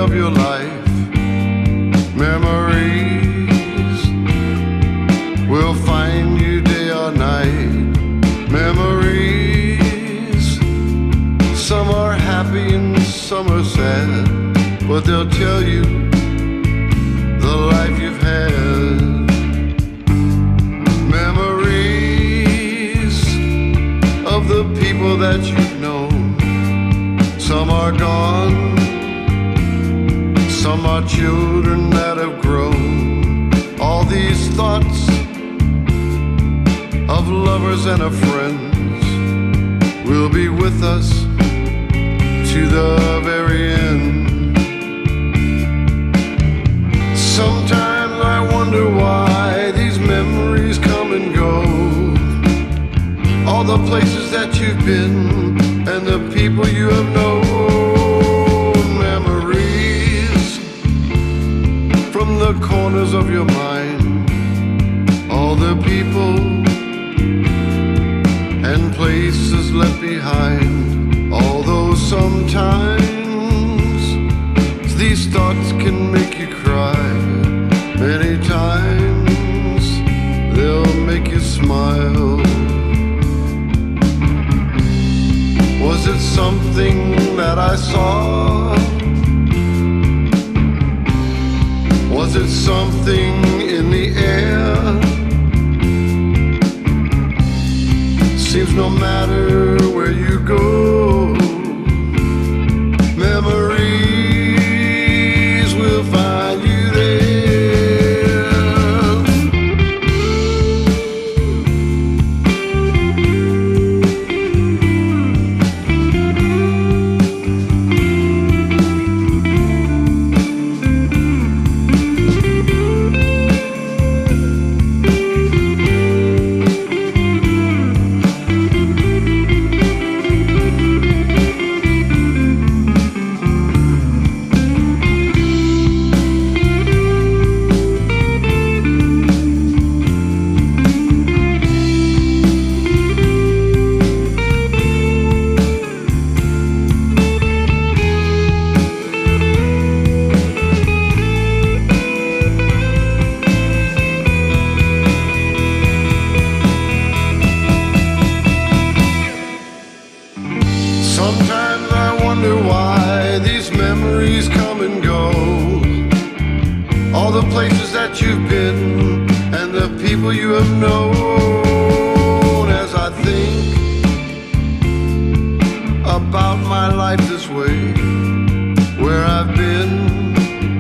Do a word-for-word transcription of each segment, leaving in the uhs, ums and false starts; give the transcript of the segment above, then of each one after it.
of your life. Memories will find you day or night. Memories, some are happy and some are sad, but they'll tell you the life you've had. Memories of the people that you've known. Some are gone, some are children that have grown. All these thoughts of lovers and of friends will be with us to the very end. Sometimes I wonder why these memories come and go. All the places that you've been and the people you have known. Memories from the corners of your mind. All the people and places left behind. Although sometimes these thoughts can make you cry, many times they'll make you smile. Was it something that I saw? Was it something in the air? Seems no matter where you go, memories will find you Sometimes I wonder why these memories come and go. All the places that you've been and the people you have known. As I think about my life this way, where I've been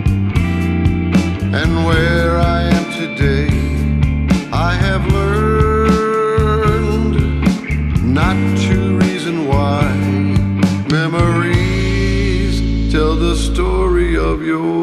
and where I am today, I have learned not to reason why. Memories tell the story of your